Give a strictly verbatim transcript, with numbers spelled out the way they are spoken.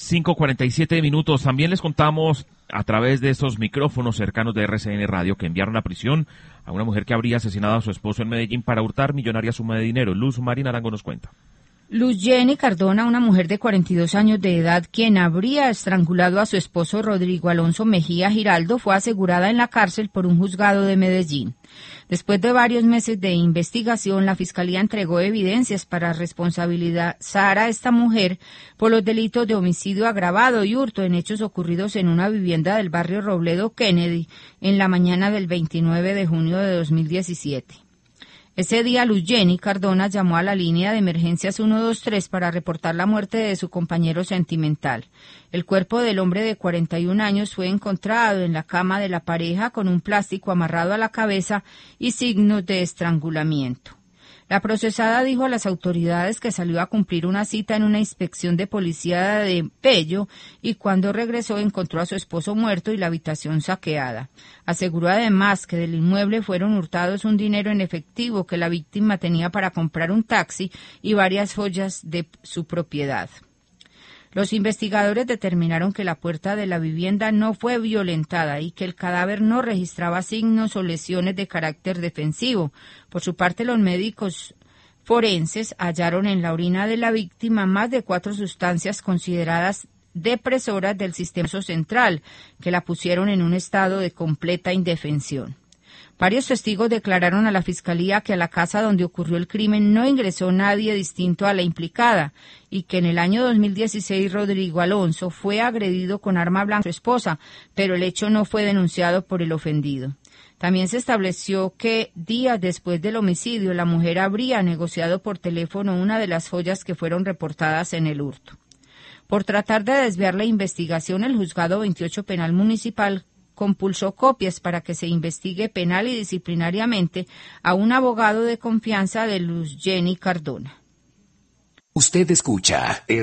cinco cuarenta y siete minutos. También les contamos a través de estos micrófonos cercanos de R C N Radio que enviaron a prisión a una mujer que habría asesinado a su esposo en Medellín para hurtar millonaria suma de dinero. Luz Marina Arango nos cuenta. Luz Jenny Cardona, una mujer de cuarenta y dos años de edad, quien habría estrangulado a su esposo Rodrigo Alonso Mejía Giraldo, fue asegurada en la cárcel por un juzgado de Medellín. Después de varios meses de investigación, la Fiscalía entregó evidencias para responsabilizar a esta mujer por los delitos de homicidio agravado y hurto en hechos ocurridos en una vivienda del barrio Robledo Kennedy en la mañana del veintinueve de junio de dos mil diecisiete. Ese día, Luz Jenny Cardona llamó a la línea de emergencias ciento veintitrés para reportar la muerte de su compañero sentimental. El cuerpo del hombre de cuarenta y un años fue encontrado en la cama de la pareja con un plástico amarrado a la cabeza y signos de estrangulamiento. La procesada dijo a las autoridades que salió a cumplir una cita en una inspección de policía de Pello y cuando regresó encontró a su esposo muerto y la habitación saqueada. Aseguró además que del inmueble fueron hurtados un dinero en efectivo que la víctima tenía para comprar un taxi y varias joyas de su propiedad. Los investigadores determinaron que la puerta de la vivienda no fue violentada y que el cadáver no registraba signos o lesiones de carácter defensivo. Por su parte, los médicos forenses hallaron en la orina de la víctima más de cuatro sustancias consideradas depresoras del sistema central, que la pusieron en un estado de completa indefensión. Varios testigos declararon a la Fiscalía que a la casa donde ocurrió el crimen no ingresó nadie distinto a la implicada y que en el año dos mil dieciséis Rodrigo Alonso fue agredido con arma blanca a su esposa, pero el hecho no fue denunciado por el ofendido. También se estableció que días después del homicidio la mujer habría negociado por teléfono una de las joyas que fueron reportadas en el hurto. Por tratar de desviar la investigación, el Juzgado veintiocho Penal Municipal compulsó copias para que se investigue penal y disciplinariamente a un abogado de confianza de Luz Jenny Cardona. Usted escucha